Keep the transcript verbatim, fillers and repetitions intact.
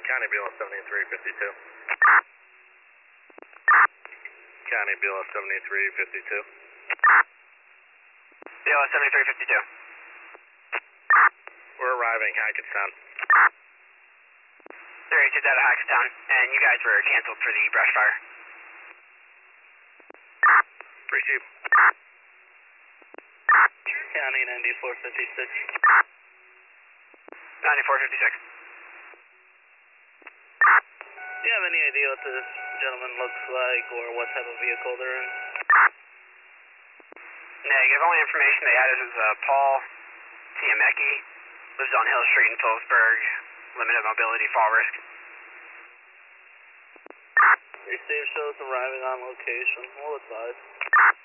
County Bureau seventy-three fifty-two. County Bureau seventy-three fifty-two. B L S seventy-three fifty-two. We're arriving, Hackettstown. There is out of Hackettstown, and you guys were canceled for the brush fire. Receive. County ninety-four fifty-six. ninety-four fifty-six. Do you have any idea what this gentleman looks like or what type of vehicle they're in? Negative. Only information they had is uh, Paul Tiamecki, lives on Hill Street in Phillipsburg, limited mobility, fall risk. Receive shows arriving on location. We'll advise.